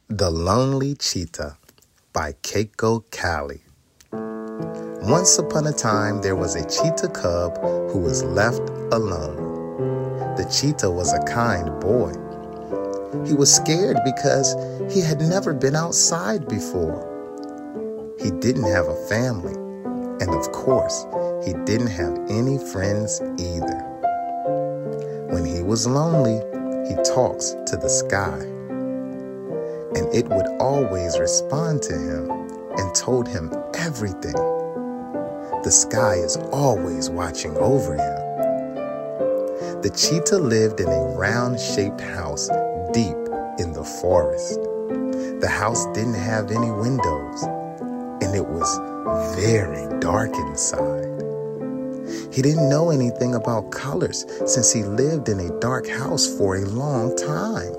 The Lonely Cheetah by Keiko Kali. Once upon a time, there was a cheetah cub who was left alone. The cheetah was a kind boy. He was scared because he had never been outside before. He didn't have a family, and of course, he didn't have any friends either. When he was lonely, he talks to the sky, and it would always respond to him and told him everything. The sky is always watching over him. The cheetah lived in a round-shaped house deep in the forest. The house didn't have any windows, and it was very dark inside. He didn't know anything about colors since he lived in a dark house for a long time.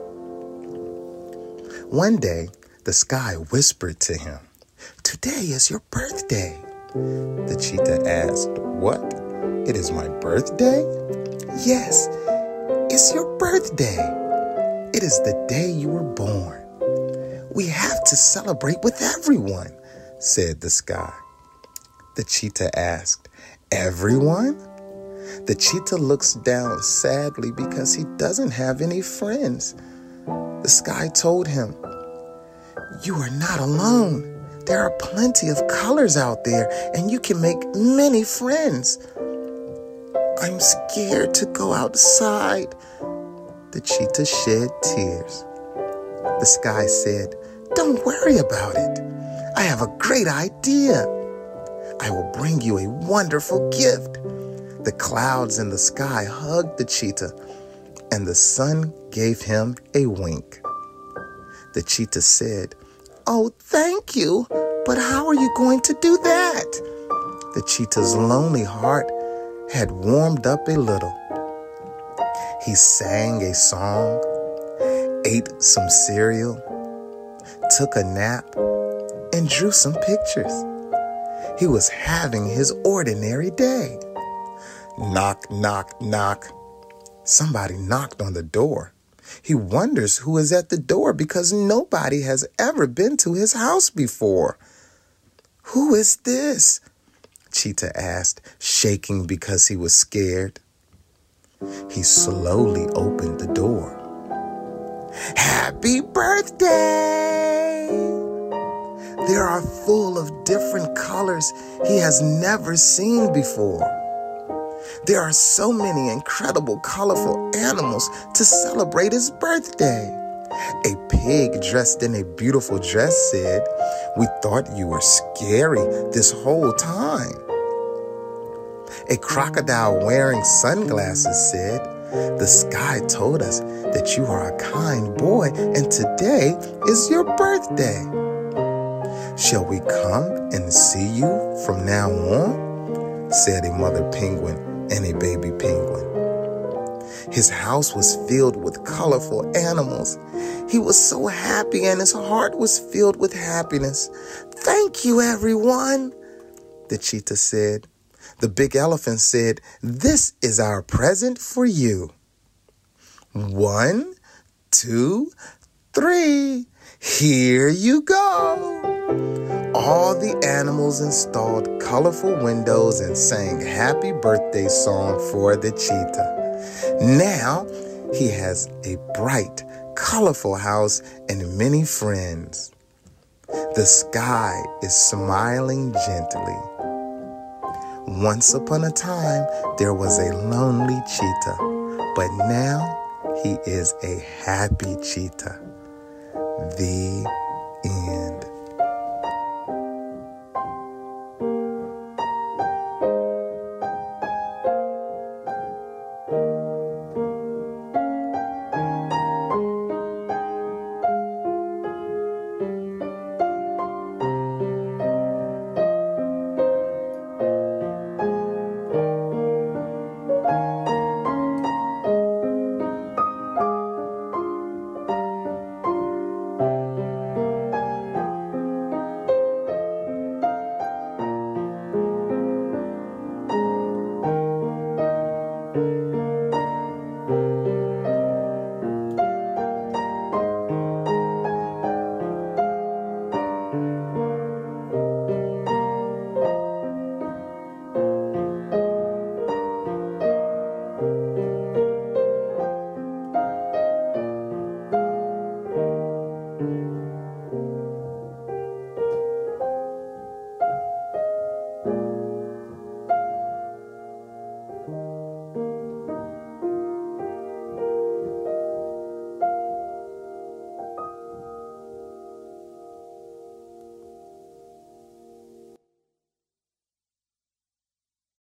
One day, the sky whispered to him, "Today is your birthday." The cheetah asked, "What? It is my birthday?" "Yes, it's your birthday. It is the day you were born. We have to celebrate with everyone," said the sky. The cheetah asked, "Everyone?" The cheetah looks down sadly because he doesn't have any friends. The sky told him, "You are not alone. There are plenty of colors out there, and you can make many friends." "I'm scared to go outside." The cheetah shed tears. The sky said, "Don't worry about it. I have a great idea. I will bring you a wonderful gift." The clouds in the sky hugged the cheetah, and the sun gave him a wink. The cheetah said, "Oh, thank you, but how are you going to do that?" The cheetah's lonely heart had warmed up a little. He sang a song, ate some cereal, took a nap, and drew some pictures. He was having his ordinary day. Knock, knock, knock. Somebody knocked on the door. He wonders who is at the door because nobody has ever been to his house before. "Who is this?" Cheetah asked, shaking because he was scared. He slowly opened the door. "Happy birthday!" They are full of different colors he has never seen before. There are so many incredible, colorful animals to celebrate his birthday. A pig dressed in a beautiful dress said, "We thought you were scary this whole time." A crocodile wearing sunglasses said, "The sky told us that you are a kind boy and today is your birthday. Shall we come and see you from now on?" said a mother penguin and a baby penguin. His house was filled with colorful animals. He was so happy and his heart was filled with happiness. "Thank you, everyone," the cheetah said. The big elephant said, "This is our present for you." 1, 2, 3. Here you go. All the animals installed colorful windows and sang happy birthday song for the cheetah. Now he has a bright, colorful house and many friends. The sky is smiling gently. Once upon a time, there was a lonely cheetah, but now he is a happy cheetah. The end.